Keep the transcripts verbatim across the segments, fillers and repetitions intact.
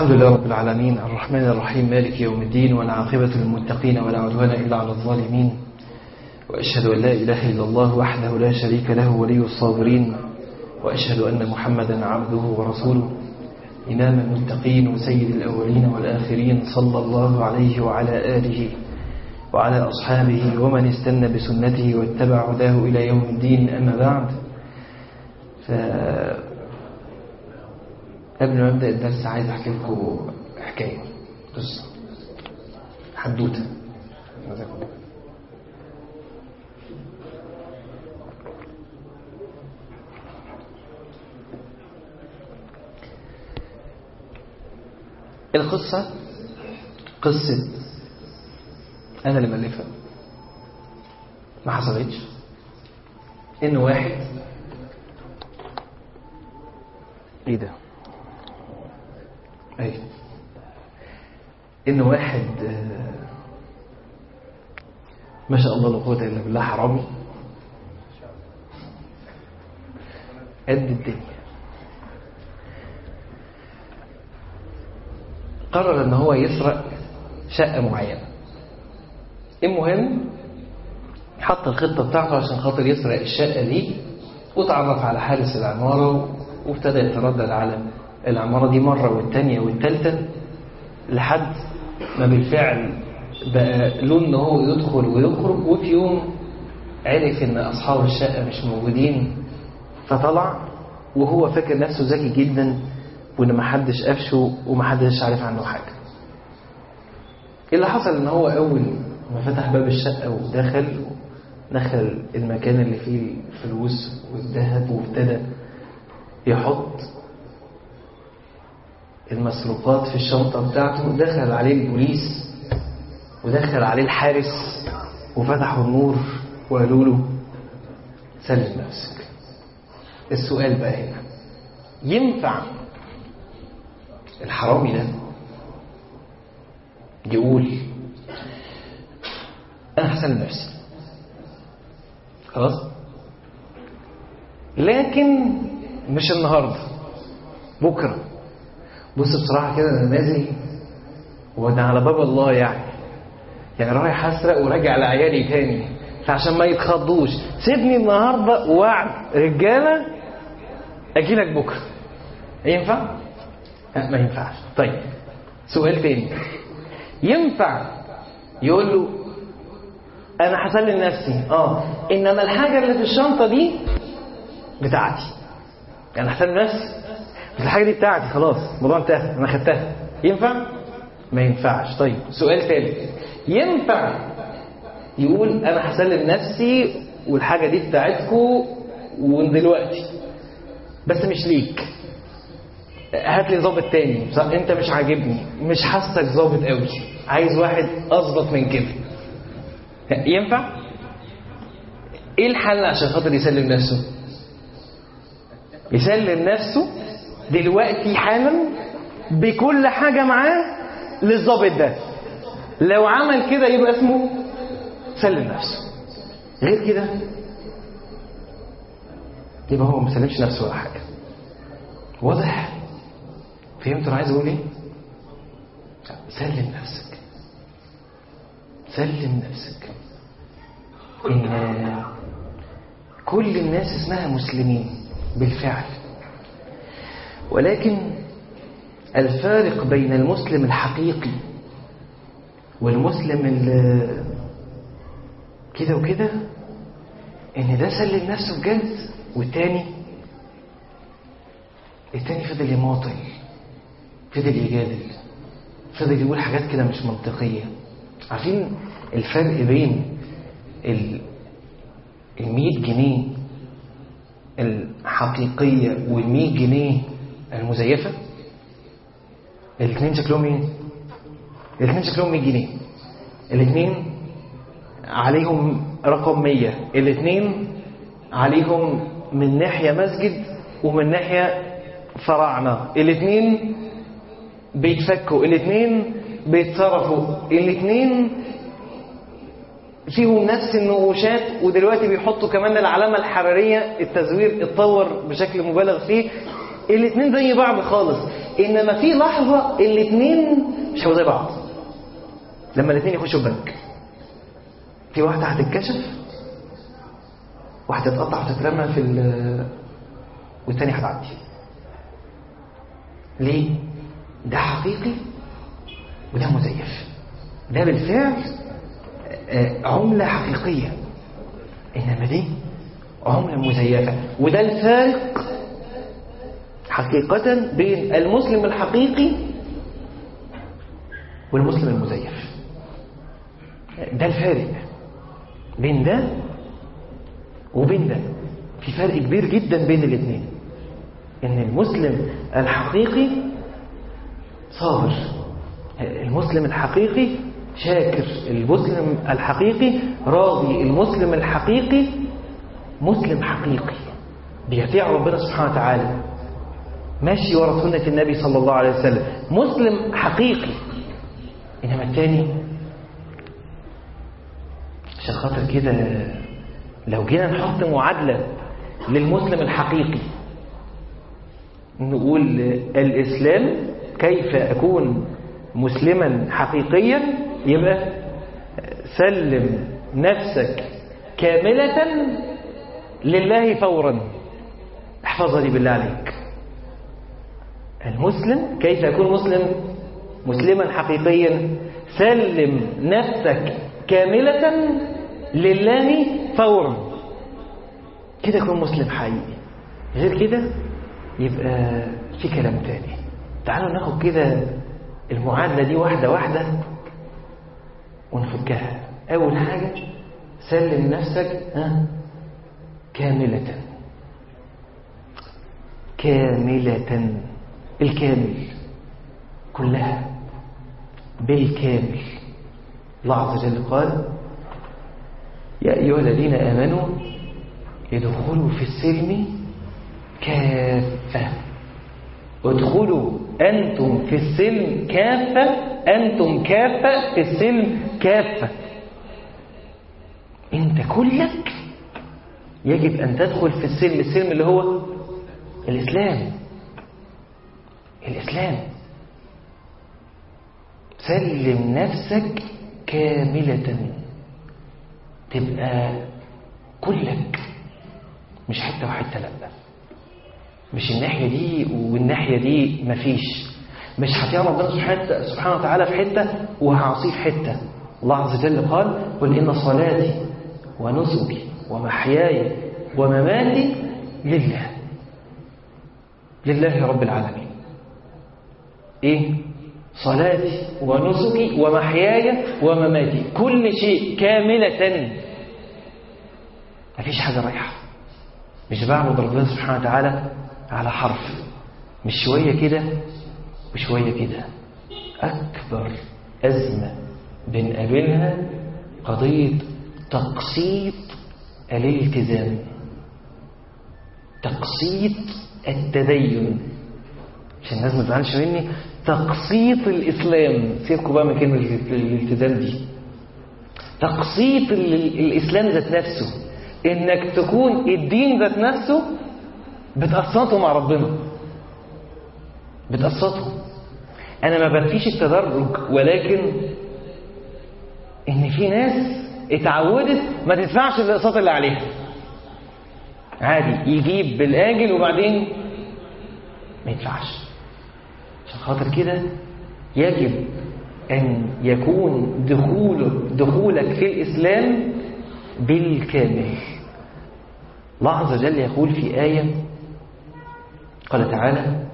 الحمد لله رب العالمين الرحمن الرحيم مالك يوم الدين والعاقبة للمتقين ولا عدوان إلا على الظالمين، وأشهد أن لا إله إلا الله وحده لا شريك له ولي الصابرين، وأشهد أن محمدا عبده ورسوله إمام المتقين وسيد الأولين والآخرين، صلى الله عليه وعلى آله وعلى أصحابه ومن استنى بسنته واتبع هداه إلى يوم الدين. أما بعد، ف قبل ما أبدأ الدرس عايز أحكي لكم حكاية، قصة حدوتة. القصة قصة أنا اللي مألفها، ما حصلتش. إن واحد إيه ده؟ أي إن واحد ما شاء الله لا قوة إلا بالله حرامي قد الدنيا، قرر إن هو يسرق شقة معينة. المهم حط الخطة بتاعته عشان خاطر يسرق الشقة دي، وتعرف على حارس العمارة وابتدى يتردد على العمارة دي مرة والتانية والتالتة، لحد ما بالفعل بقى له إن هو يدخل ويخرج. وفي يوم عرف إن أصحاب الشقة مش موجودين، فطلع وهو فاكر نفسه ذكي جدا وإن محدش قفشه ومحدش عارف عنه حاجة. اللي حصل إن هو أول ما فتح باب الشقة ودخل دخل المكان اللي فيه الفلوس والذهب، وابتدى يحط المسروقات في الشنطة بتاعته، دخل عليه البوليس ودخل عليه الحارس وفتحوا النور وقالوا له سلم نفسك. السؤال بقى هنا، ينفع الحرامي ده يقول أنا هسلم نفسي خلاص، لكن مش النهاردة، بكرة؟ بص بصراحة كده أنا نازل وأنا على باب الله، يعني يعني رايح أسرق وراجع لعيالي تاني، فعشان ما يتخضوش سيبني النهاردة ووعد رجالة أجيلك بكرة. ينفع؟ ما ينفعش. طيب سؤال تاني، ينفع يقول له أنا هسلم نفسي اه إنما الحاجة اللي في الشنطة دي بتاعتي، يعني هسلم نفسي بس الحاجة دي بتاعتي خلاص، الموضوع انتهى، أنا خدتها؟ ينفع؟ ما ينفعش. طيب سؤال ثالث، ينفع يقول أنا هسلم نفسي والحاجة دي بتاعتكم ودلوقتي بس مش ليك، هات لي ضابط تاني، انت مش عاجبني، مش حاسك ضابط قوي، عايز واحد اظبط من كده؟ ينفع؟ ايه الحل عشان خاطر يسلم نفسه؟ يسلم نفسه دلوقتي حالا بكل حاجة معاه للضابط ده. لو عمل كده يبقى اسمه سلم نفسه، غير كده يبقى هو ما سلمش نفسه ولا حاجة. واضح؟ فهمتوا انا عايز اقول ايه؟ سلم نفسك، سلم نفسك. إن كل الناس اسمها مسلمين بالفعل، ولكن الفارق بين المسلم الحقيقي والمسلم اللي كده وكده ان ده سلم نفسه بجد، والتاني التاني فضل يماطل، فضل يجادل، فضل يقول حاجات كده مش منطقية. عارفين الفرق بين المية جنيه الحقيقية والمية جنيه المزيفة؟ الاثنين شكلهم ايه؟ الاثنين شكلهم مية جنيه، الاثنين عليهم رقم مية، الاثنين عليهم من ناحية مسجد ومن ناحية فراعنة، الاثنين بيتفكوا، الاثنين بيتصرفوا، الاثنين فيهم نفس النقوشات، ودلوقتي بيحطوا كمان العلامة الحرارية، التزوير اتطور بشكل مبالغ فيه. الاثنين زي بعض خالص. إنما في لحظة الاثنين مش هيبقوا زي بعض. لما الاثنين يخشوا البنك، في واحدة هتتكشف، واحدة تقطع وتترمى في ال والثانية هتعدي. ليه؟ ده حقيقي وده مزيف. ده بالفعل عملة حقيقية، إنما دي عملة مزيفة. وده الفارق حقيقة بين المسلم الحقيقي والمسلم المزيف. ده الفارق بين ده وبين ده. في فرق كبير جدا بين الاثنين. إن المسلم الحقيقي صابر، المسلم الحقيقي شاكر، المسلم الحقيقي راضي، المسلم الحقيقي مسلم حقيقي بيطيع ربنا سبحانه وتعالى، ماشي ورا سنة النبي صلى الله عليه وسلم، مسلم حقيقي. إنما الثاني عشان خاطر كده لو جينا نحط معادلة للمسلم الحقيقي نقول الإسلام كيف أكون مسلما حقيقيا، يبقى سلم نفسك كاملة لله فورا. احفظها دي بالله عليك. المسلم كيف يكون مسلم مسلما حقيقيا، سلم نفسك كاملة لله فورا، كده يكون مسلم حقيقي. غير كده يبقى في كلام تاني. تعالوا ناخد كده المعادلة دي واحدة واحدة ونفكها. أول حاجة سلم نفسك ها كاملة. كاملة، الكامل كلها بالكامل. الله عز وجل قال يا أيها الذين آمنوا ادخلوا في السلم كافة. ادخلوا أنتم في السلم كافة، أنتم كافة في السلم كافة. أنت كلك يجب أن تدخل في السلم. السلم اللي هو الإسلام. الإسلام سلم نفسك كاملة، تبقى كلك، مش حتة وحتة. لا، مش الناحية دي والناحية دي مفيش. مش هطيع ربنا سبحانه وتعالى في حتة وهعصيه في حتة. الله عز وجل قال قل إن صلاتي ونسكي ومحياي ومماتي لله، لله رب العالمين. إيه؟ صلاتي ونسكي ومحياي ومماتي، كل شيء كاملة، مفيش حاجة رايحة. مش بعبد ربنا سبحانه وتعالى على حرف، مش شوية كده وشوية كده. أكبر أزمة بنقابلها قضية تقسيط الالتزام، تقسيط التدين. عشان الناس ما تزعلش مني، تقسيط الإسلام. سيبكوا بقى من كلمة الالتزام دي. تقسيط الإسلام ذات نفسه، إنك تكون الدين ذات نفسه بتقسطه مع ربنا، بتقسطه. أنا ما بنفيش التدرج، ولكن إن في ناس اتعودت ما تدفعش الأقساط اللي عليها، عادي يجيب بالآجل وبعدين ما يدفعش. عشان خاطر كده يجب أن يكون دخول دخولك في الإسلام بالكامل. الله عز وجل يقول في آية، قال تعالى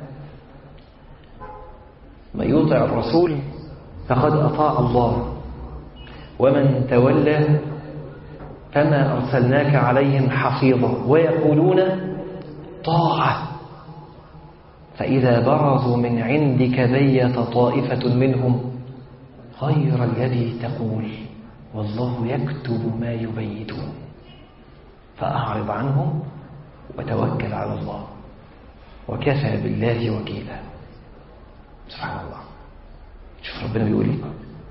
من يطع الرسول فقد أطاع الله ومن تولى فما أرسلناك عليهم حفيظا ويقولون طاعة فإذا برزوا من عندك بيت طائفة منهم غير الذي تقول والله يكتب ما يبيتون فأعرض عنهم وتوكل على الله وكفى بالله وكيلا. سبحان الله. شوف ربنا بيقول ايه،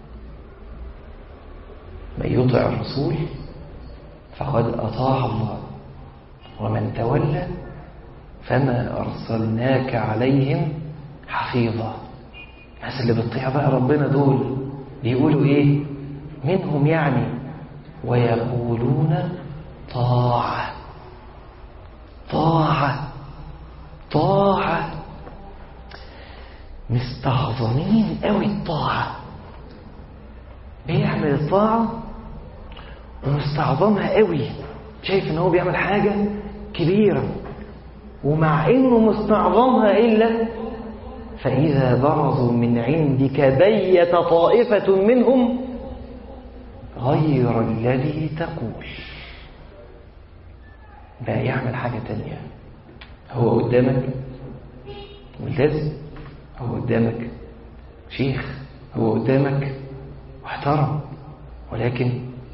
من يطع الرسول فقد أطاع الله ومن تولى فما أرسلناك عليهم حفيظة. الناس اللي بتطيع بقى ربنا دول بيقولوا ايه منهم يعني؟ ويقولون طاعة طاعة طاعة، مستعظمين قوي الطاعة، بيعمل الطاعة ومستعظمها قوي، شايف ان هو بيعمل حاجة كبيرة، ومع انه مستعظمها إلا فإذا برزوا من عندك بيت طائفة منهم غير الذي تقول. بقى يعمل حاجة تانية. هو قدامك ملتزم، هو قدامك شيخ، هو قدامك محترم، ولكن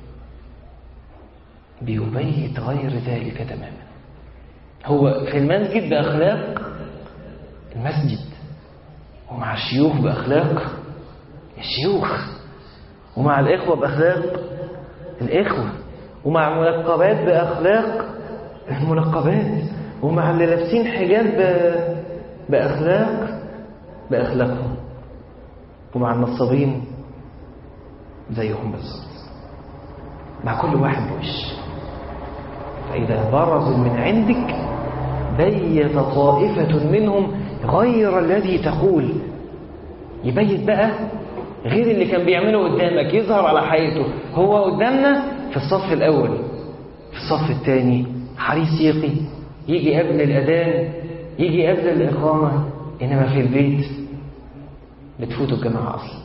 بيبيت غير ذلك تماما. هو في المسجد بأخلاق المسجد، ومع الشيوخ بأخلاق الشيوخ، ومع الإخوة بأخلاق الإخوة، ومع الملقبات بأخلاق الملقبات، ومع اللي لابسين حجاب بأخلاق بأخلاقهم، ومع النصابين زيهم بالظبط، مع كل واحد بوش. فإذا برزوا من عندك بيت طائفة منهم غير الذي تقول. يبيت بقى غير اللي كان بيعمله قدامك، يظهر على حقيقته. هو قدامنا في الصف الأول، في الصف الثاني حريص يقي، يجي قبل الأذان، يجي قبل الإقامة، إنما في البيت بتفوتوا الجماعة أصلا.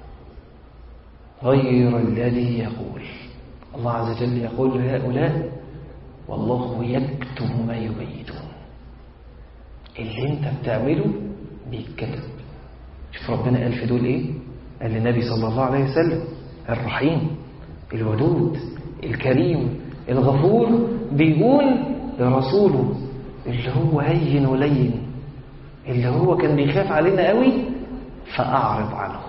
غير الذي يقول. الله عز وجل يقول لهؤلاء والله يكتب ما يبيتون. اللي انت بتعمله بيتكتب. شوف ربنا قال في دول ايه؟ قال للنبي صلى الله عليه وسلم الرحيم الودود الكريم الغفور، بيقول لرسوله اللي هو هين ولين، اللي هو كان بيخاف علينا قوي، فأعرض عنه.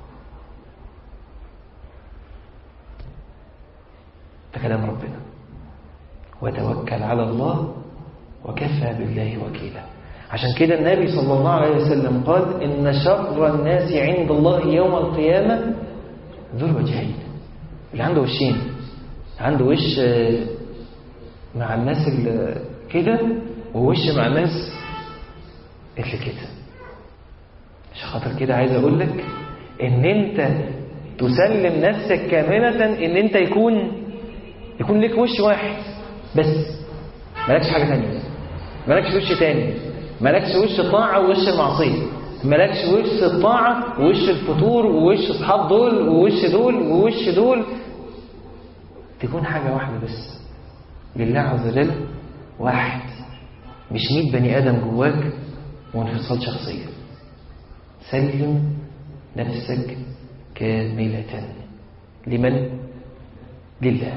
ده كلام ربنا. وتوكل على الله وكفى بالله وكيلا. عشان كده النبي صلى الله عليه وسلم قال إن شر الناس عند الله يوم القيامة ذو الوجهين. اللي عنده وشين، عنده وش مع الناس اللي كده، ووش مع الناس اللي كده. عشان خاطر كده عايز أقول لك إن أنت تسلم نفسك كاملة، إن أنت يكون يكون لك وش واحد بس، مالكش حاجة تانية، مالكش وش تاني، مالكش وش طاعة ووش المعصية، مالكش وش الطاعة ووش الفتور ووش اصحاب دول ووش دول ووش دول. تكون حاجة واحدة بس لله عز وجل، واحد، مش مية بني آدم جواك وانفصال شخصية. سلم نفسك كاملة. لمن؟ لله،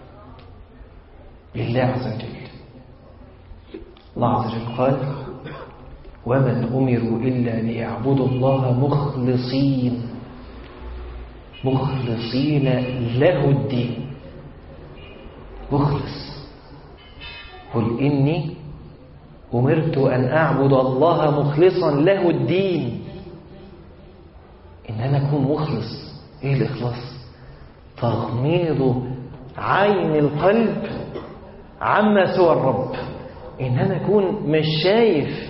لله عز وجل. الله عز وجل قال ومن أمروا إلا ليعبدوا الله مخلصين مخلصين له الدين. مخلص. قل إني أمرت أن أعبد الله مخلصا له الدين. إن أنا أكون مخلص. إيه الإخلاص؟ تغميض عين القلب عما سوى الرب. إن أنا أكون مش شايف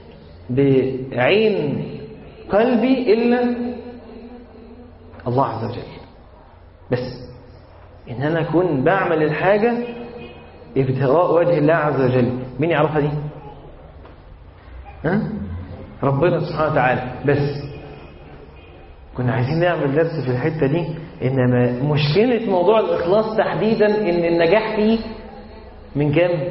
بعين قلبي إلا الله عز وجل بس. إن أنا أكون بعمل الحاجة ابتغاء وجه الله عز وجل. مين يعرفها دي؟ ها؟ ربنا سبحانه وتعالى بس. كنا عايزين نعمل درس في الحتة دي. إنما مشكلة موضوع الإخلاص تحديدا إن النجاح فيه من كام؟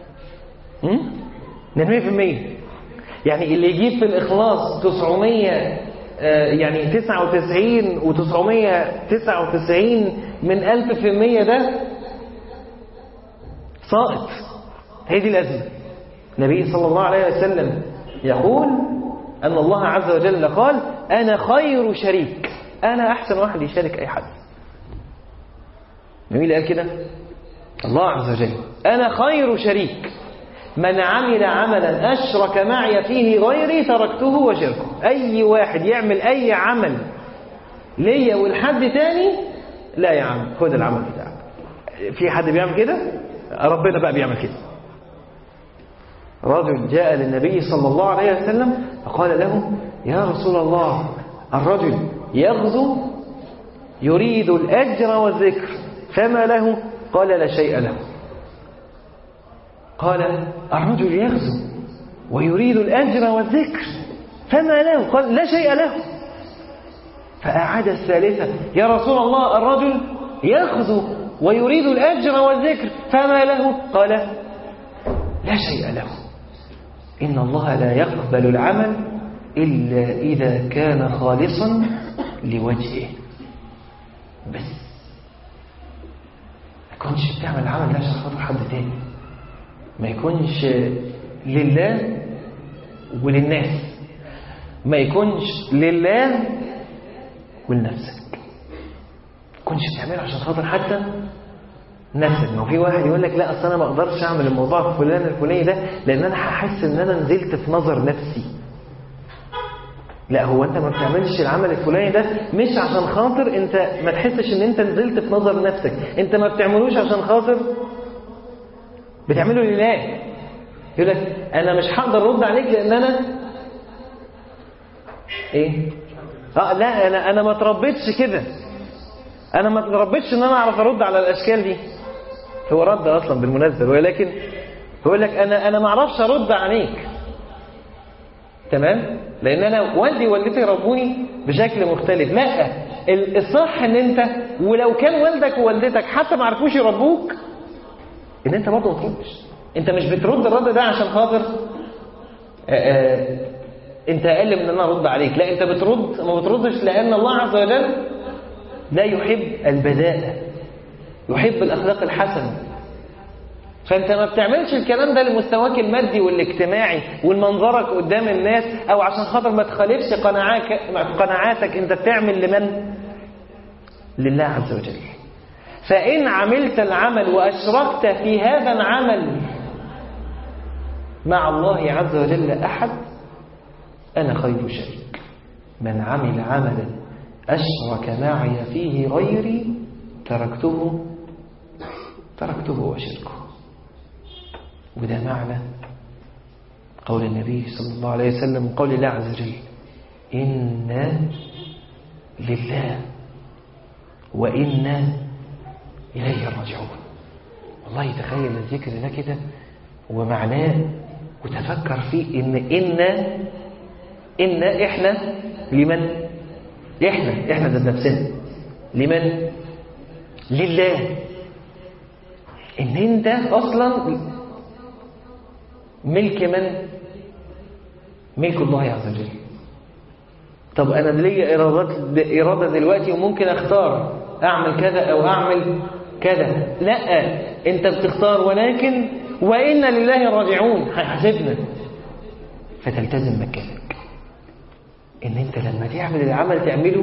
من مية في المية. يعني اللي يجيب في الإخلاص تسعمية يعني تسعة وتسعين وتسعمية تسعة وتسعين من ألف في المية ده ساقط. هي دي الأزمة. النبي صلى الله عليه وسلم يقول أن الله عز وجل قال أنا خير شريك. أنا أحسن واحد يشارك أي حد. مين اللي قال كده؟ الله عز وجل. أنا خير شريك. من عمل عملا أشرك معي فيه غيري تركته وشركه. أي واحد يعمل أي عمل ليا والحد تاني، لا يا عم خد العمل بتاعك. في حد بيعمل كده؟ ربنا بقى بيعمل كده. رجل جاء للنبي صلى الله عليه وسلم فقال له يا رسول الله الرجل يغزو يريد الأجر والذكر فما له؟ قال لا شيء له. قال الرجل يغزو ويريد الأجر والذكر فما له؟ قال لا شيء له. فأعاد الثالثة يا رسول الله الرجل يغزو ويريد الأجر والذكر فما له؟ قال لا شيء له. إن الله لا يقبل العمل إلا إذا كان خالصا لوجهه بس. ما يكونش بتعمل العمل ده عشان خاطر حد تاني، ما يكونش لله وللناس، ما يكونش لله ولنفسك، ما يكونش بتعمله عشان خاطر حتى نفسك. ما في واحد يقول لك لا اصل انا ما اقدرش اعمل الموضوع الفلاني الفلاني ده لان انا هحس ان انا نزلت في نظر نفسي. لا، هو انت ما بتعملش العمل الفلاني ده مش عشان خاطر انت ما تحسش ان انت نزلت في نظر نفسك، انت ما بتعملوش عشان خاطر بتعمله لله. يقول لك انا مش هقدر ارد عليك لان انا ايه اه لا انا انا ما اتربيتش كده، انا ما اتربيتش ان انا اعرف ارد على الاشكال دي. هو رد اصلا بالمناسبه، ولكن يقول لك انا انا ما اعرفش ارد عليك، تمام، لان انا والدي ووالدتي ربوني بشكل مختلف. لا، الصح ان انت ولو كان والدك ووالدتك حتى ما عرفوش يربوك ان انت برضه ما تردش. انت مش بترد الرد ده عشان خاطر انت اقل من ان انا ارد عليك، لا، انت بترد ما بتردش لان الله عز وجل لا يحب البذاءة، يحب الاخلاق الحسنه. فانت ما بتعملش الكلام ده لمستواك المادي والاجتماعي والمنظرك قدام الناس، او عشان خاطر ما تخالفش قناعاتك. انت بتعمل لمن؟ لله عز وجل. فان عملت العمل واشركت في هذا العمل مع الله عز وجل احد، انا خير شريك. من عمل عملا اشرك معي فيه غيري تركته تركته وشركه. وده معنى قول النبي صلى الله عليه وسلم قول الله عز وجل إنا لله وإنا إليه راجعون. والله تخيل الذكر ده كده ومعناه وتفكر فيه إن إنا إنا إحنا لمن؟ إحنا إحنا ذات نفسنا لمن؟ لله. إن أنت أصلا ملك من؟ ملك الله عز وجل. طب أنا لي إرادة دلوقتي وممكن أختار أعمل كذا أو أعمل كذا. لا، أنت بتختار، ولكن وإنا لله راجعون، هيحاسبنا. فتلتزم مكانك إن أنت لما تعمل العمل تعمله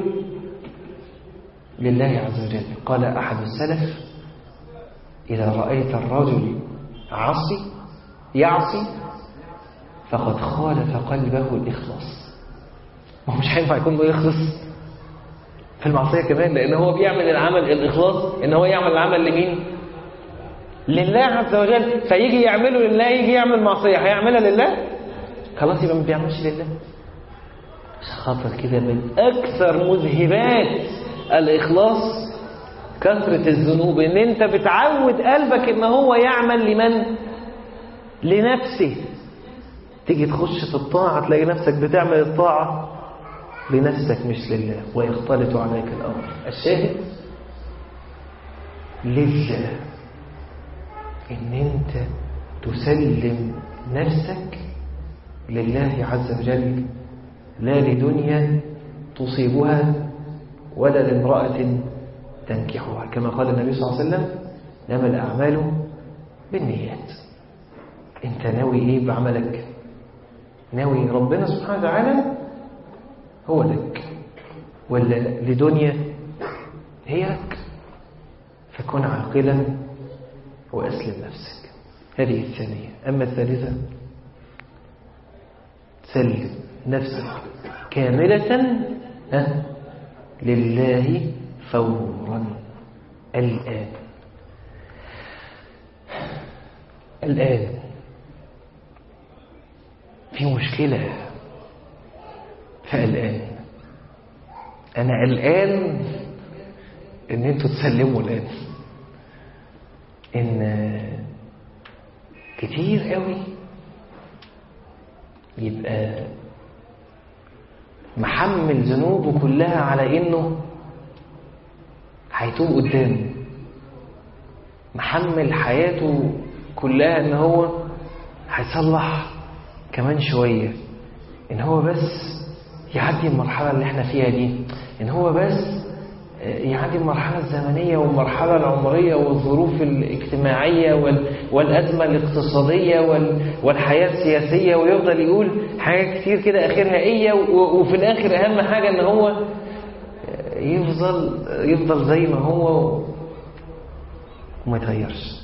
لله عز وجل. قال أحد السلف إذا رأيت الرجل عصي يعصي فقد خالف قلبه الإخلاص. ما هو مش هينفع يكون بيخلص في المعصية كمان، لأن هو بيعمل العمل الإخلاص إن هو يعمل العمل لمين؟ لله عز وجل. فيجي يعمله لله، يجي يعمل معصية هيعملها لله، خلاص يبقى ما بيعملش لله. عشان خاطر كده من أكثر مذهبات الإخلاص كثرة الذنوب، إن أنت بتعود قلبك إن هو يعمل لمن؟ لنفسه. تيجي تخش في الطاعة تلاقي نفسك بتعمل الطاعة لنفسك مش لله، ويختلط عليك الأمر. الشاهد لله، إن أنت تسلم نفسك لله عز وجل، لا لدنيا تصيبها ولا لامرأة تنكحها، كما قال النبي صلى الله عليه وسلم إنما الأعمال بالنيات. أنت ناوي إيه بعملك؟ ناوي ربنا سبحانه وتعالى هو لك، ولا لدنيا هي لك؟ فكن عاقلا وأسلم نفسك. هذه الثانية. أما الثالثة، سلم نفسك كاملة أه لله فورا الآن. الآن في مشكلة، فالآن أنا الآن إن أنتوا تسلموا الآن. إن كتير قوي يبقى محمل ذنوبه كلها على إنه هيتوب قدام، محمل حياته كلها إن هو هيصلح كمان شوية، إن هو بس يعدي المرحلة اللي احنا فيها دي، إن هو بس يعدي المرحلة الزمنية والمرحلة العمرية والظروف الاجتماعية والأزمة الاقتصادية والحياة السياسية، ويفضل يقول حاجات كتير كده آخرها إيه، وفي الآخر أهم حاجة إن هو يفضل يفضل زي ما هو وما يتغيرش.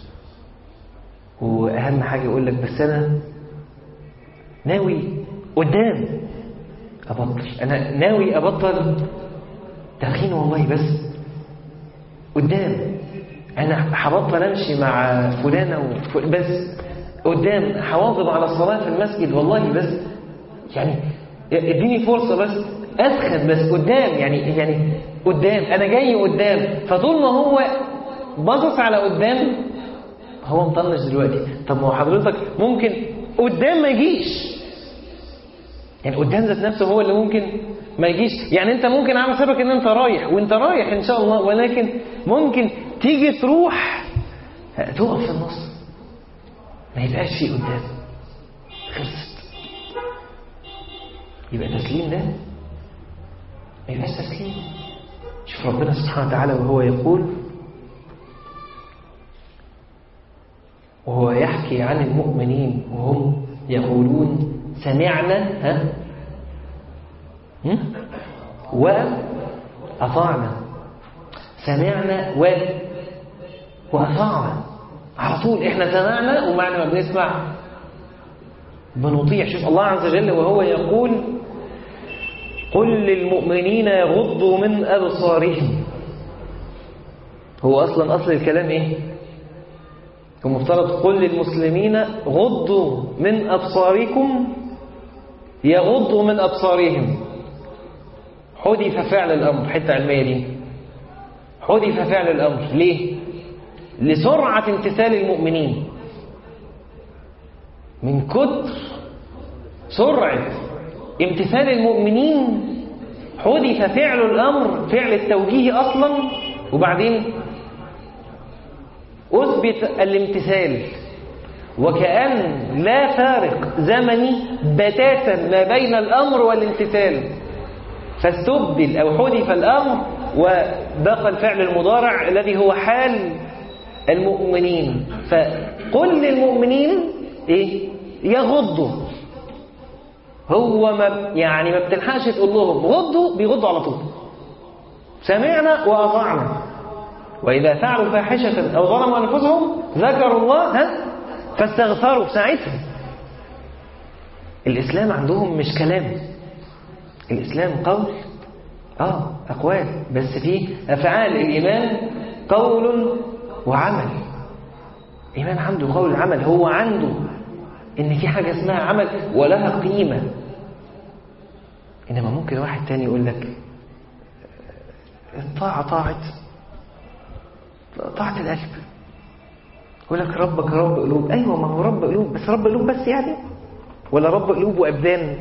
وأهم حاجة يقول لك بس أنا ناوي قدام أبطل، أنا ناوي أبطل تدخين والله، بس قدام أنا هبطل أمشي مع فلانة بس قدام هواظب على الصلاة في المسجد والله، بس يعني اديني فرصة بس أدخل بس قدام، يعني يعني قدام أنا جاي قدام. فطول ما هو باصص على قدام هو مطنش دلوقتي. طب ما هو حضرتك ممكن قدام ما يجيش، يعني قدام ذات نفسه هو اللي ممكن ما يجيش. يعني انت ممكن عامل سبك ان انت رايح وانت رايح ان شاء الله، ولكن ممكن تيجي تروح تقف في النص ما يبقاش فيه قدام، خلصت. يبقى تسليم ده ما يبقاش تسليم. شوف ربنا سبحانه وتعالى وهو يقول، وهو يحكي عن المؤمنين وهم يقولون سمعنا ها وأطعنا، سمعنا و وأطعنا على طول. احنا سمعنا ومعنى ما بنسمع بنطيع. شوف الله عز وجل وهو يقول قل للمؤمنين يغضوا من أبصارهم. هو أصلا أصل الكلام إيه؟ هو مفترض قل للمسلمين غضوا من أبصاركم يغضوا من أبصارهم. حذف فعل الأمر، حتة علمية دي، حذف فعل الأمر ليه؟ لسرعة امتثال المؤمنين. من كتر سرعة امتثال المؤمنين حذف فعل الأمر، فعل التوجيه أصلا، وبعدين أثبت الامتثال. وكأن لا فارق زمني بتاتا ما بين الأمر والامتثال، فاستبدل أو حذف الأمر وبقى الفعل المضارع الذي هو حال المؤمنين. فقل للمؤمنين إيه؟ يغضوا. هو ما يعني ما بتلحقش تقول لهم غضوا، بيغضوا على طول. سمعنا وأطعنا. وإذا فعلوا فاحشة أو ظلموا أنفسهم ذكروا الله ها فاستغفروا ساعتها. الإسلام عندهم مش كلام، الإسلام قول آه أقوال، بس فيه أفعال. الإيمان قول وعمل. الإيمان عنده قول وعمل. هو عنده إن في حاجة اسمها عمل ولها قيمة. إنما ممكن واحد تاني يقول لك الطاعة طاعة طاعة القلب، يقول لك ربك رب قلوب. أيوة ما هو رب قلوب، بس رب قلوب بس يعني، ولا رب قلوب وأبدان؟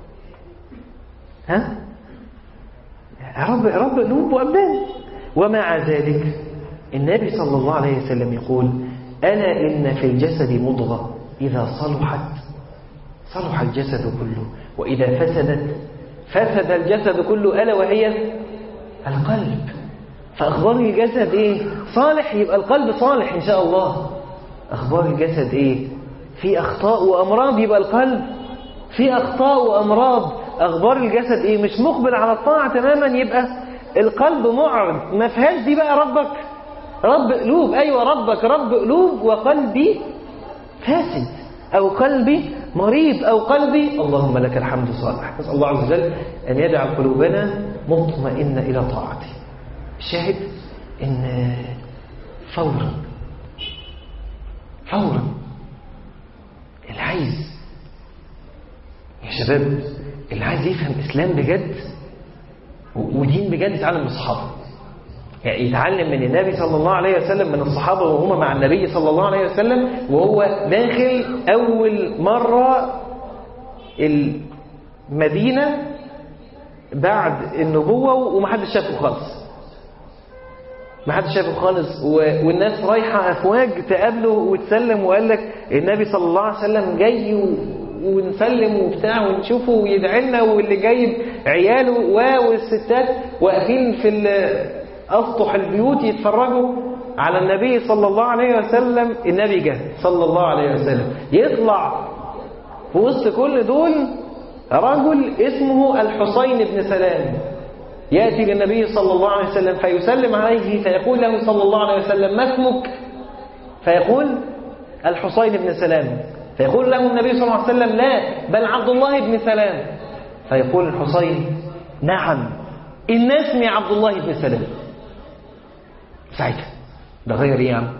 ها رب رب قلوب وأبدان. ومع ذلك النبي صلى الله عليه وسلم يقول ألا إن في الجسد مضغة إذا صلحت صلح الجسد كله، وإذا فسدت فسد الجسد كله، ألا وهي القلب. فأخبار الجسد إيه؟ صالح، يبقى القلب صالح إن شاء الله. أخبار الجسد إيه؟ في أخطاء وأمراض، يبقى القلب في أخطاء وأمراض. أخبار الجسد إيه؟ مش مقبل على الطاعة تماما، يبقى القلب معرض. ما فيهاش دي بقى ربك رب قلوب. أيوة ربك رب قلوب وقلبي فاسد، أو قلبي مريض أو قلبي، اللهم لك الحمد صالح. نسأل الله عز وجل أن يجعل قلوبنا مطمئنة إلى طاعته. الشاهد إن فورا فورا اللي عايز يا شباب، اللي عايز يفهم إسلام بجد ودين بجد يتعلم من الصحابة، يعني يتعلم من النبي صلى الله عليه وسلم، من الصحابة وهم مع النبي صلى الله عليه وسلم وهو داخل أول مرة المدينة بعد النبوة ومحدش شافه خالص، محدش شافه خالص، والناس رايحة أفواج تقابله وتسلم، وقال لك النبي صلى الله عليه وسلم جاي ونسلم وبتاع ونشوفه ويدعي لنا، واللي جايب عياله والستات واقفين في أسطح البيوت يتفرجوا على النبي صلى الله عليه وسلم. النبي جه صلى الله عليه وسلم، يطلع في وسط كل دول رجل اسمه الحسين بن سلام، يأتي للنبي صلى الله عليه وسلم فيسلم عليه، فيقول له صلى الله عليه وسلم ما اسمك؟ فيقول الحسين بن سلام، فيقول له النبي صلى الله عليه وسلم لا بل عبد الله بن سلام، فيقول الحسين نعم إن اسمي عبد الله بن سلام. ساعتها ده غير ايه يا عم؟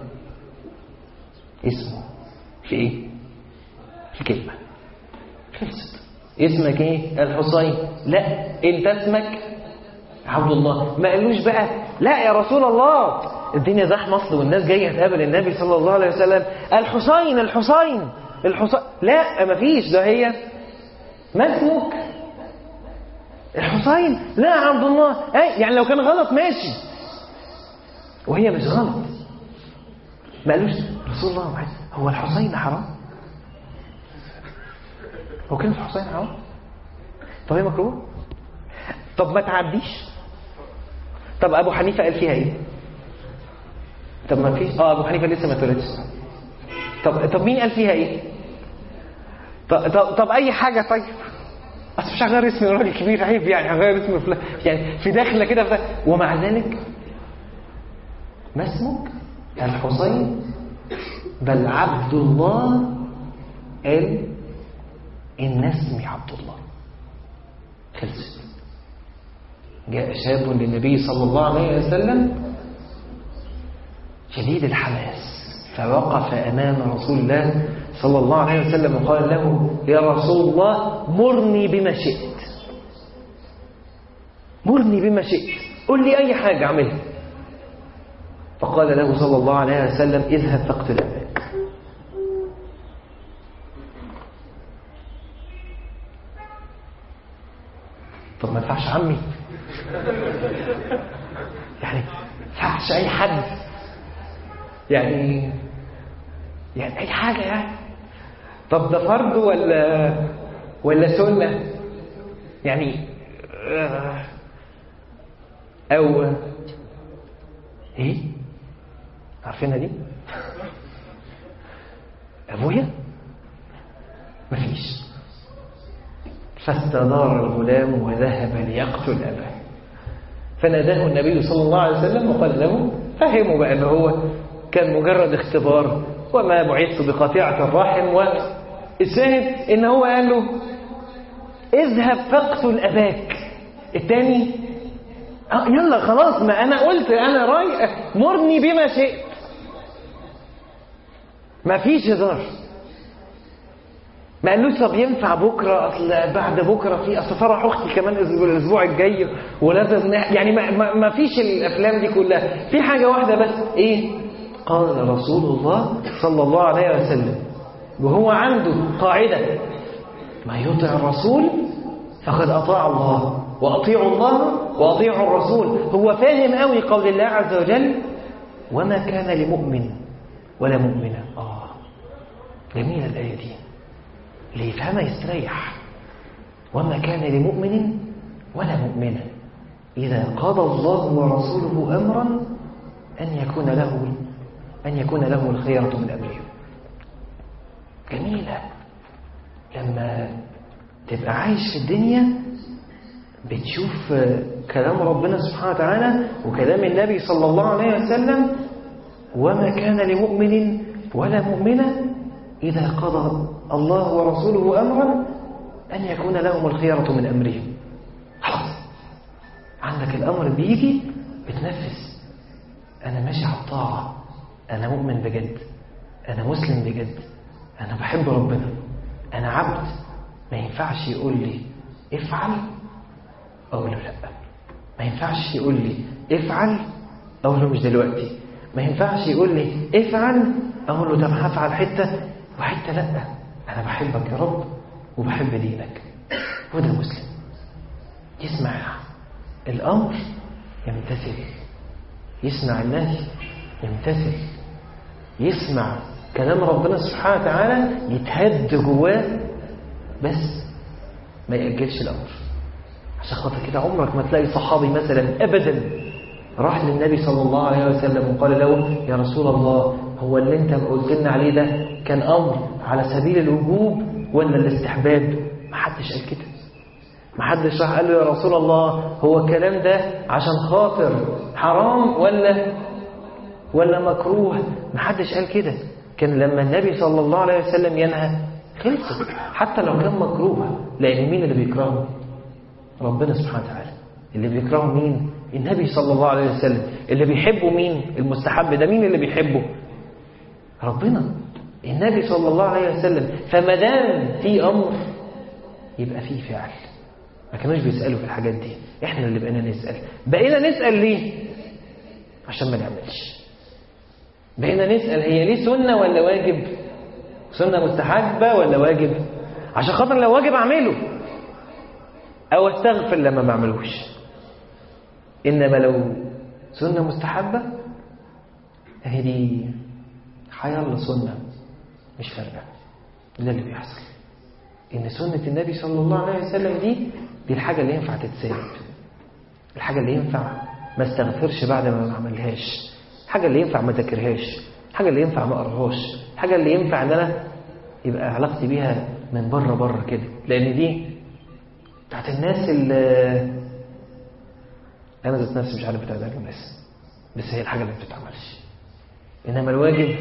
اسمه في ايه؟ في كلمة خلصت. اسمك ايه؟ الحسين. لا انت اسمك عبد الله. ما قالوش بقى لا يا رسول الله الدنيا زحمه اصل والناس جايه تقابل النبي صلى الله عليه وسلم، الحسين الحسين الحسين. لا ما فيش، ده هي ما اسمك الحسين؟ لا عبد الله. اي يعني لو كان غلط ماشي، وهي مش غلط. ما قالوش رسول الله هو الحسين حرام؟ هو كلمة الحسين حرام؟ طب هي مكروه؟ طب ما تعديش؟ طب أبو حنيفة قال فيها إيه؟ طب ما فيش؟ آه أبو حنيفة لسه ما اتولدش. طب طب مين قال فيها إيه؟ طب, طب, طب أي حاجة. طيب أصل مش هغير اسم الراجل كبير، عيب يعني هغير اسم فلان، يعني في داخلة كده في ومع ذلك ما اسمك؟ الحسين بل عبد الله. قال إن اسمي عبد الله. خلصت. جاء شاب للنبي صلى الله عليه وسلم شديد الحماس، فوقف أمام رسول الله صلى الله عليه وسلم وقال له يا رسول الله مرني بما شئت، مرني بما شئت، قل لي أي حاجة أعملها. فقال له صلى الله عليه وسلم اذهب فاقتل أباك. طب ما ينفعش عمي؟ يعني ما ينفعش أي حد؟ يعني يعني أي حاجة يعني. طب ده فرض ولا ولا سنة؟ يعني أو إيه؟ عارفينها دي؟ أبويا؟ مفيش. فاستدار الغلام وذهب ليقتل أباه، فناداه النبي صلى الله عليه وسلم وقال له فهموا بقى أنه هو كان مجرد اختبار وما بعثت بقطيعة الرحم. والشاهد إن هو قال له اذهب فاقتل أباك. الثاني آه يلا خلاص، ما أنا قلت أنا رايح مرني بما شئت، ما فيش هزار. ما قالوش طب ينفع بكرة أصل بعد بكرة في أصل فرح أختي كمان الأسبوع الجاي ولازم يعني ما, ما, ما فيش الأفلام دي كلها. في حاجة واحدة بس، إيه؟ قال رسول الله صلى الله عليه وسلم وهو عنده قاعدة ما يطع الرسول فقد أطاع الله وأطيعوا الله وأطيعوا الرسول. هو فاهم قوي قول الله عز وجل وما كان لمؤمن ولا مؤمنة. آه جميلة الآية دي، اللي يفهمها يستريح. وما كان لمؤمن ولا مؤمنة إذا قضى الله ورسوله أمرا أن يكون له أن يكون له الخيرة من أمرهم. جميلة لما تبقى عايش في الدنيا بتشوف كلام ربنا سبحانه وتعالى وكلام النبي صلى الله عليه وسلم وما كان لمؤمن ولا مؤمنة إذا قضى الله ورسوله أمرا أن يكون لهم الخيرة من أمرهم. خلاص عندك الأمر بيجي بتنفذ. أنا ماشي على الطاعة، أنا مؤمن بجد، أنا مسلم بجد، أنا بحب ربنا، أنا عبد. ما ينفعش يقول لي افعل أقول له لا، ما ينفعش يقول لي افعل أقول له مش دلوقتي، ما ينفعش يقول لي افعل أقول له طب هفعل حتة وحتة لا. أنا بحبك يا رب وبحب دينك. وده مسلم يسمع الأمر يمتثل، يسمع النهي يمتثل، يسمع كلام ربنا سبحانه وتعالى يتهد جواه بس ما يأجلش الأمر. عشان خاطر كده عمرك ما تلاقي صحابي مثلا أبدا راح للنبي صلى الله عليه وسلم وقال له يا رسول الله هو اللي انت قلت لنا عليه ده كان أمر على سبيل الوجوب ولا الاستحباب؟ ما حدش قال كده. ما حدش راح قال له يا رسول الله هو الكلام ده عشان خاطر حرام ولا ولا مكروه؟ ما حدش قال كده. كان لما النبي صلى الله عليه وسلم ينهى خلصت، حتى لو كان مكروه. لأن مين اللي بيكرهه؟ ربنا سبحانه وتعالى. اللي بيكرهه مين؟ النبي صلى الله عليه وسلم. اللي بيحبه مين؟ المستحب ده مين اللي بيحبه؟ ربنا، النبي صلى الله عليه وسلم. فما دام في أمر يبقى فيه فعل. ما كانوش بيسألوا في الحاجات دي، احنا اللي بقينا نسأل. بقينا نسأل ليه؟ عشان ما نعملش. بقينا نسأل هي ليه سنة ولا واجب؟ سنة مستحبة ولا واجب؟ عشان خاطر لو واجب أعمله أو أستغفر لما ما أعملوش. إنما لو سنة مستحبة هي دي حيالله سنة مش فارقة. ده اللي بيحصل، إن سنة النبي صلى الله عليه وسلم دي دي الحاجة اللي ينفع تتساب، الحاجة اللي ينفع ما استغفرش بعد ما ما عملهاش، الحاجة اللي ينفع ما ذاكرهاش، الحاجة اللي ينفع ما اقراهاش، الحاجة اللي ينفع ان انا يبقى علاقتي بيها من بره بره كده. لان دي بتاعت الناس اللي انا ذات نفسي مش عارف بتاعت الناس، بس هي الحاجة اللي ما بتتعملش. انما الواجب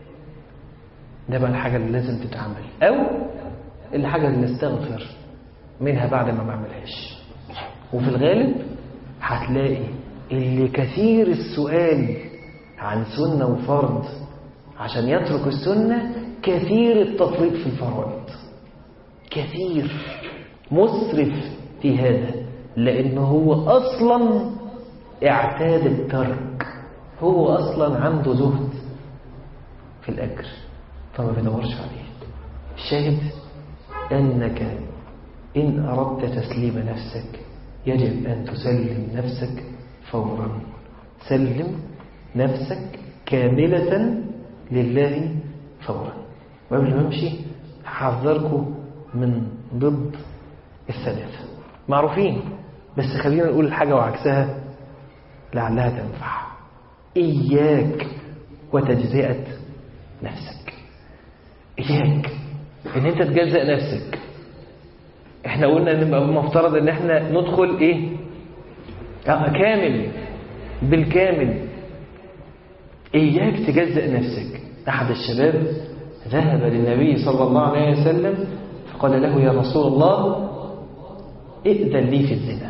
ده بقى الحاجة اللي لازم تتعمل، او الحاجة اللي استغفر منها بعد ما ما اعملهاش. وفي الغالب هتلاقي اللي كثير السؤال عن سنة وفرض عشان يترك السنة كثير التفريط في الفرائض، كثير مسرف في هذا، لأنه هو أصلا اعتاد الترك، هو أصلا عنده زهد في الأجر فما بيدورش عليه. الشاهد أنك إن أردت تسليم نفسك يجب أن تسلم نفسك فورا. سلم نفسك كاملة لله فورا. وقبل ما امشي هحذركم من ضد الثلاثة معروفين، بس خلينا نقول الحاجة وعكسها لعلها تنفع. إياك وتجزئة نفسك. إياك إن أنت تجزئ نفسك. إحنا قلنا إن مفترض إن إحنا ندخل إيه؟ آه كامل بالكامل. إياك تجزئ نفسك. أحد الشباب ذهب للنبي صلى الله عليه وسلم فقال له يا رسول الله ائذن لي في الزنا.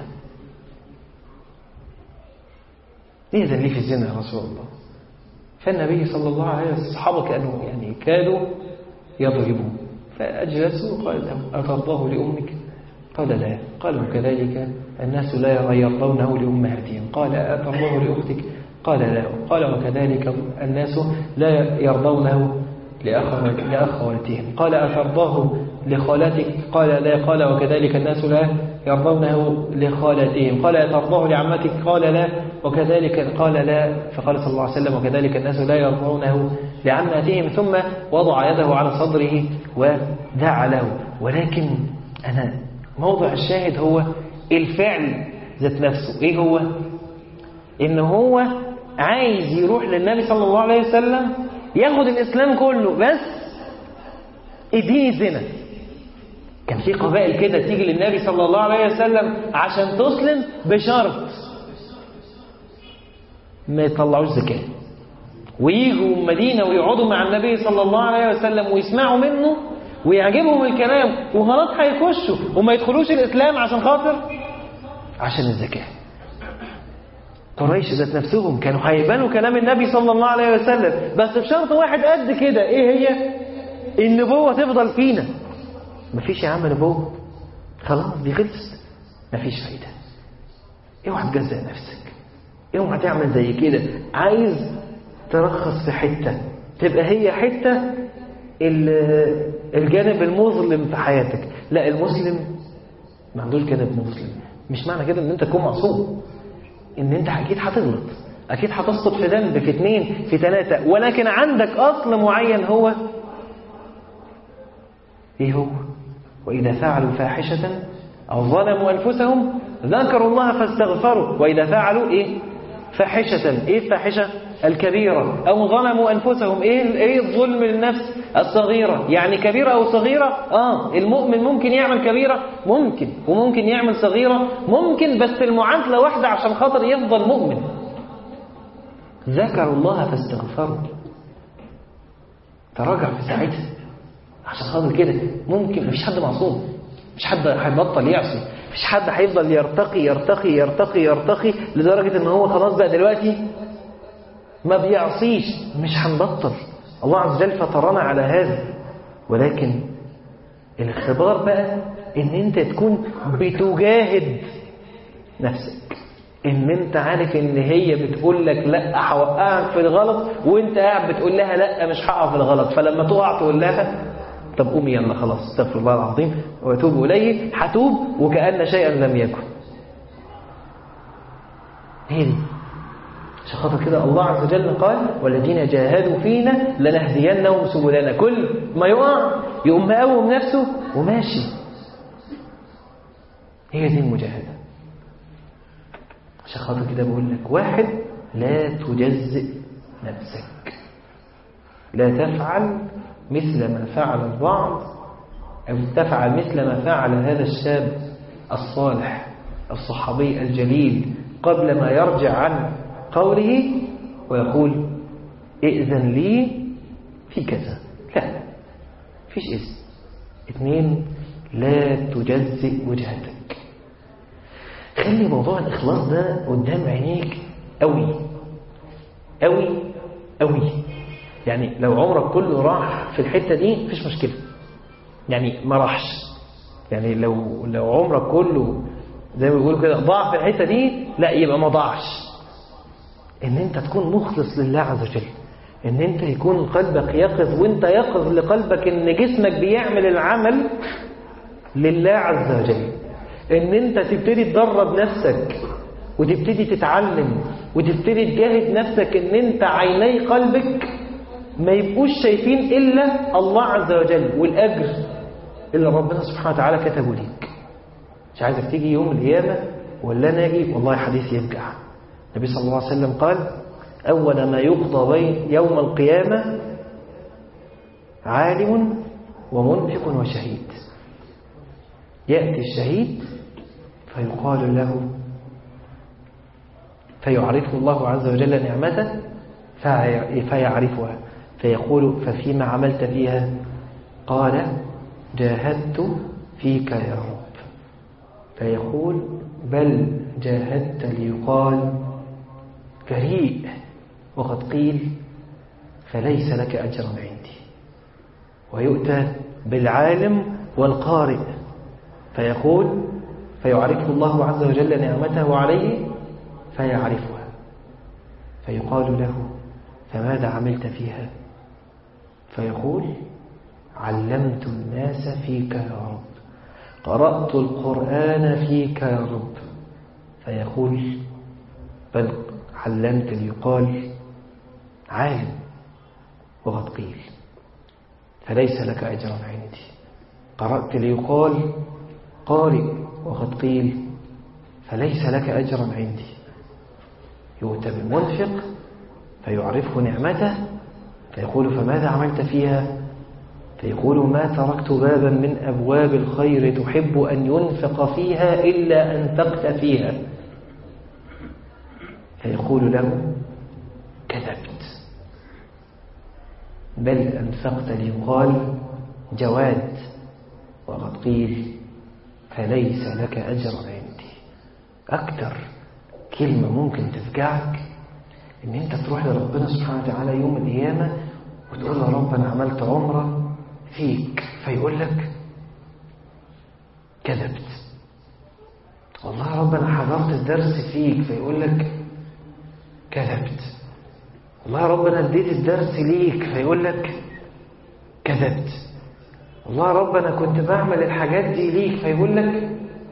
ائذن لي في الزنا يا رسول الله. فالنبي صلى الله عليه وسلم الصحابة كانوا يعني كادوا يضربوا، فأجلسوا قال له أترضاه لأمك؟ قال لا. قالوا كذلك الناس لا يرضونه لأمهاتهم. قال أترضاه لأختك؟ قال لا. قال وكذلك الناس لا يرضونه لأخواتهم. قال أترضاه لخالتك؟ قال لا. قال وكذلك الناس لا يرضونه لخالتهم. قال أترضاه لعمتك؟ قال لا. وكذلك قال لا. فقال صلى الله عليه وسلم وكذلك الناس لا يرضونه لعماتهم. ثم وضع يده على صدره ودعا له. ولكن أنا موضع الشاهد هو الفعل ذات نفسه. إيه هو؟ إن هو عايز يروح للنبي صلى الله عليه وسلم ياخد الإسلام كله، بس اديني الزنا. كان في قبائل كده تيجي للنبي صلى الله عليه وسلم عشان تسلم بشرط ما يطلعوش زكاة ويجوا المدينة ويقعدوا مع النبي صلى الله عليه وسلم ويسمعوا منه ويعجبهم الكلام وخلاص هيخشوا وما يدخلوش الإسلام عشان خاطر عشان الزكاة. قريش ذات نفسهم كانوا هيبانوا كلام النبي صلى الله عليه وسلم، بس بشرط واحد قد كده، ايه هي؟ النبوة تفضل فينا. مفيش يا عم نبوة، خلاص دي خلصت، مفيش فايدة. اوعى تجزأ نفسك، اوعى تعمل زي كده. عايز ترخص في حتة تبقى هي حتة الجانب المظلم في حياتك. لا، المسلم ما عندوش جانب مظلم. مش معنى كده ان انت تكون معصوم، ان انت اكيد هتغلط، اكيد هتسقط في ذنب، في اثنين، في ثلاثة، ولكن عندك اصل معين. هو ايه هو؟ واذا فعلوا فاحشة او ظلموا انفسهم ذكروا الله فاستغفروا. واذا فعلوا ايه؟ فاحشة. ايه الفاحشة؟ الكبيرة. او ظلموا انفسهم. ايه ايه الظلم للنفس؟ الصغيرة. يعني كبيرة او صغيرة. اه المؤمن ممكن يعمل كبيرة، ممكن، وممكن يعمل صغيرة، ممكن، بس المعادلة واحدة عشان خاطر يفضل مؤمن. ذكروا الله فاستغفروا، تراجع في ساعتها عشان خاطر كده. ممكن، مفيش حد معصوم، مفيش حد هيبطل يعصي، مفيش حد هيفضل يرتقي يرتقي يرتقي يرتقي لدرجة ان هو خلاص بقى دلوقتي ما بيعصيش. مش هنبطل، الله عز وجل فطرنا على هذا. ولكن الاختبار بقى ان انت تكون بتجاهد نفسك، ان انت عارف ان هي بتقول لك لا هوقعك في الغلط، وانت قاعد بتقول لها لا مش هقع في الغلط. فلما تقع تقول لها طب قومي يلا خلاص استغفر الله العظيم واتوب اليه. هتوب وكأن شيئا لم يكن. هي دي. عشان خاطر كده الله عز وجل قال والذين جاهدوا فينا لنهدينهم سبلنا. كل ما يقع يقوم مقوم نفسه وماشي. هي دي المجاهدة. عشان خاطر كده بقول لك واحد، لا تجزئ نفسك، لا تفعل مثل ما فعل البعض، أو تفعل مثل ما فعل هذا الشاب الصالح الصحابي الجليل قبل ما يرجع عن قوله ويقول ائذن لي في كذا. لا، فيش إذن. اثنين، لا تجزئ وجهتك. خلي موضوع الإخلاص ده قدام عينيك قوي قوي قوي. يعني لو عمرك كله راح في الحتة دي مفيش مشكلة، يعني ما راحش. يعني لو لو عمرك كله زي ما بيقولوا كده ضاع في الحتة دي، لا يبقى ما ضاعش. ان انت تكون مخلص لله عز وجل، ان انت يكون قلبك يقظ، وانت يقظ لقلبك ان جسمك بيعمل العمل لله عز وجل. ان انت تبتدي تدرب نفسك وتبتدي تتعلم وتبتدي تجاهد نفسك ان انت عيني قلبك ما يبقوش شايفين إلا الله عز وجل والأجر اللي ربنا سبحانه وتعالى كتبه ليك. مش عايزك تيجي يوم القيامة ولا أنا أجي والله حديث يرجع. النبي صلى الله عليه وسلم قال أول ما يقضى بين يوم القيامة عالم ومنفق وشهيد. يأتي الشهيد فيقال له، فيعرفه الله عز وجل نعمته فيعرفها، فيقول ففيما عملت فيها؟ قال جاهدت فيك يا رب. فيقول بل جاهدت ليقال جريء، وقد قيل فليس لك أجر عندي. ويؤتى بالعالم والقارئ فيقول فيعرفه الله عز وجل نعمته عليه فيعرفها، فيقال له فماذا عملت فيها؟ فيقول علمت الناس فيك يا رب، قرأت القرآن فيك يا رب. فيقول بل علمت ليقال عالم، وقد قيل فليس لك أجر عندي. قرأت ليقال قارئ، وقد قيل فليس لك أجر عندي. يؤتى بالمنفق فيعرفه نعمته فيقول فماذا عملت فيها؟ فيقول ما تركت بابا من أبواب الخير تحب أن ينفق فيها إلا أنفقت فيها. فيقول له كذبت، بل أنفقت ليقال جواد، وقد قيل فليس لك أجر عندي. أكتر كلمة ممكن تفجعك إن أنت تروح لربنا سبحانه وتعالى يوم القيامة وتقول له رب أنا عملت عمرة فيك، فيقول لك كذبت. والله رب أنا حضرت الدرس فيك، فيقول لك كذبت. والله رب أنا اديت الدرس ليك، فيقول لك كذبت. والله رب أنا كنت بعمل الحاجات دي ليك، فيقول لك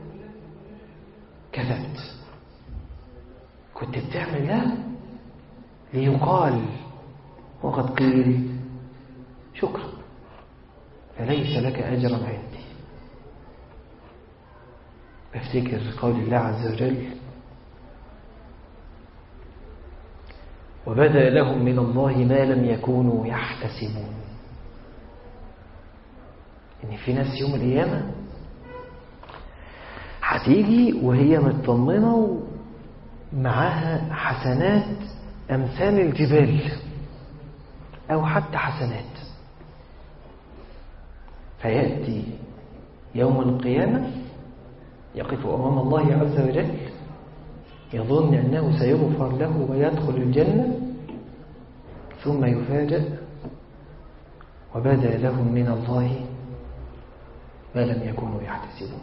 كذبت. كنت بتعمل ده ليقال وقد قيل شكرا فليس لك أجر عندي. افتكر قول الله عز وجل وبدأ لهم من الله ما لم يكونوا يحتسبون. إن في ناس يوم القيامة هتيجي وهي مطمنة ومعاها حسنات أمثال الجبال أو حتى حسنات، فيأتي يوم القيامة يقف أمام الله عز وجل يظن أنه سيغفر له ويدخل الجنة، ثم يفاجأ وبدا لهم من الله ما لم يكونوا يحتسبون.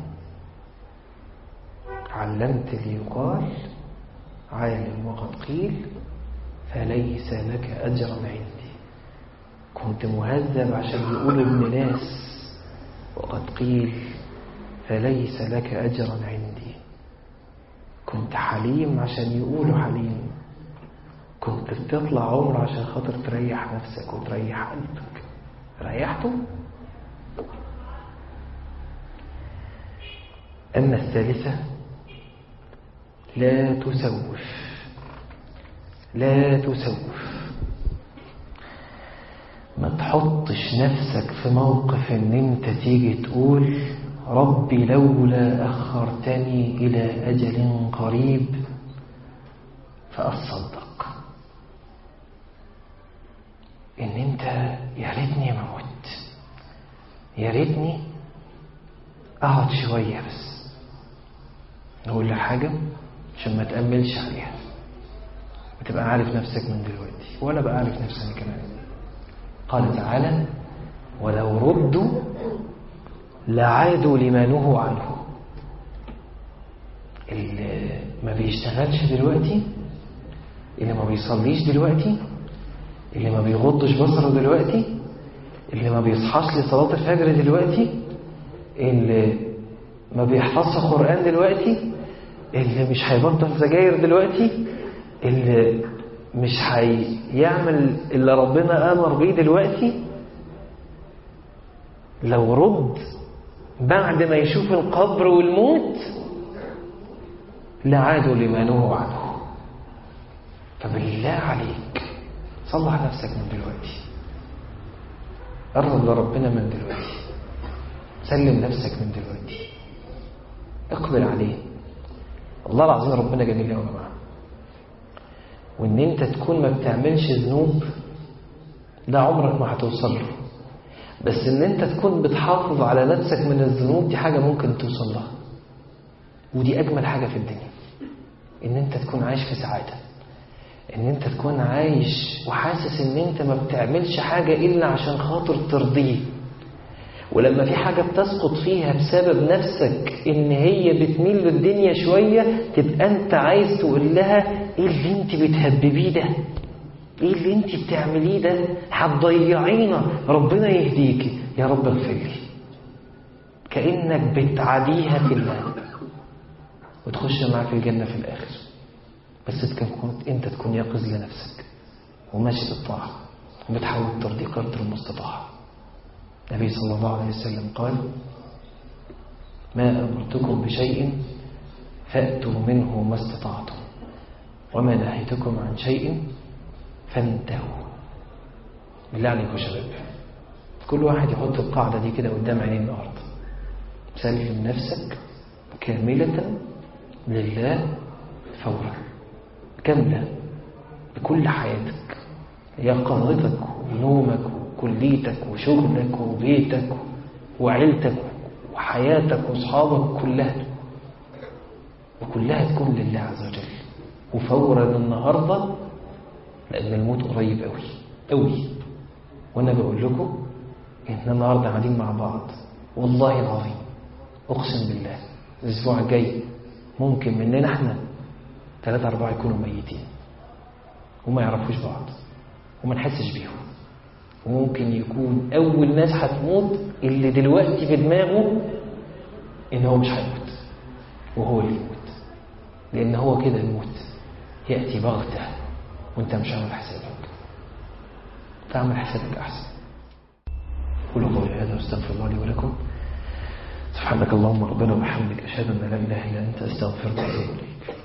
علمت ليقال عالم وقد قيل فليس لك أجر عندي. كنت مهذب عشان يقولوا ابن ناس وقد قيل فليس لك أجر عندي. كنت حليم عشان يقولوا حليم. كنت بتطلع عمر عشان خاطر تريح نفسك وتريح قلبك، ريحته. أما الثالثة لا تسوف، لا تسوف. ما تحطش نفسك في موقف ان انت تيجي تقول ربي لولا أخرتني إلى أجل قريب فأصدق. إن أنت يا ريتني ما مت، يا ريتني أقعد شوية بس. نقول لك حاجة عشان ما تأملش عليها وتبقى عارف نفسك من دلوقتي، وأنا بقى عارف نفسي كمان. قال تعالى ولو ردوا لعادوا لما نهوا عنه. اللي ما بيشتغلش دلوقتي، اللي ما بيصليش دلوقتي، اللي ما بيغضش بصره دلوقتي، اللي ما بيصحاش لصلاة الفجر دلوقتي، اللي ما بيحفظش قرآن دلوقتي، اللي مش هيبطل سجاير دلوقتي، اللي مش هيعمل اللي ربنا أمر بيه دلوقتي، لو رد بعد ما يشوف القبر والموت لعادوا لما نهوا عنه. فبالله عليك صلح نفسك من دلوقتي، قرب لربنا من دلوقتي، سلم نفسك من دلوقتي، اقبل عليه. والله العظيم ربنا جميل يا جماعه. وان انت تكون ما بتعملش ذنوب ده عمرك ما هتوصل له، بس ان انت تكون بتحافظ على نفسك من الذنوب دي حاجة ممكن توصل لها. ودي اجمل حاجة في الدنيا، ان انت تكون عايش في سعادة، ان انت تكون عايش وحاسس ان انت ما بتعملش حاجة الا عشان خاطر ترضيه. ولما في حاجة بتسقط فيها بسبب نفسك ان هي بتميل للدنيا شوية، تبقى انت عايز تقول لها ايه اللي انت بتهببيه ده، ايه اللي انت بتعمليه ده، هتضيعينا، ربنا يهديكي، يا رب اغفر لي. كأنك بتعاديها في الله وتخش معاك في الجنة في الآخر. بس تكون انت تكون يقظ لنفسك وماشي بالطاعة وبتحاول ترضي قدر المستطاع. النبي صلى الله عليه وسلم قال ما أمرتكم بشيء فأتوا منه ما استطعتم وما نهيتكم عن شيء فانتهوا. بالله عليكم يا شباب، كل واحد يحط القاعدة دي كده قدام عينيه النهارده. سلم نفسك كاملة لله فورا، كاملة بكل حياتك، يقظتك ونومك وكليتك وشغلك وبيتك وعيلتك وحياتك واصحابك كلها وكلها تكون لله عز وجل. وفورا النهارده لان الموت قريب قوي قوي. وانا بقول لكم احنا النهارده قاعدين مع بعض والله العظيم اقسم بالله الاسبوع الجاي ممكن مننا احنا ثلاثة أربعة يكونوا ميتين وما يعرفوش بعض وما نحسش بيهم. وممكن يكون أول ناس هتموت اللي دلوقتي في دماغه إن هو مش هيموت وهو اللي يموت. لأن هو كده الموت يأتي بغتة وانت مش عامل حسابك. فاعمل حسابك أحسن. قولوا قولي هذا واستغفر الله لي ولكم. سبحانك اللهم ربنا وبحمدك أشهد أن لا إله إلا أنت أستغفرك وأتوب إليك.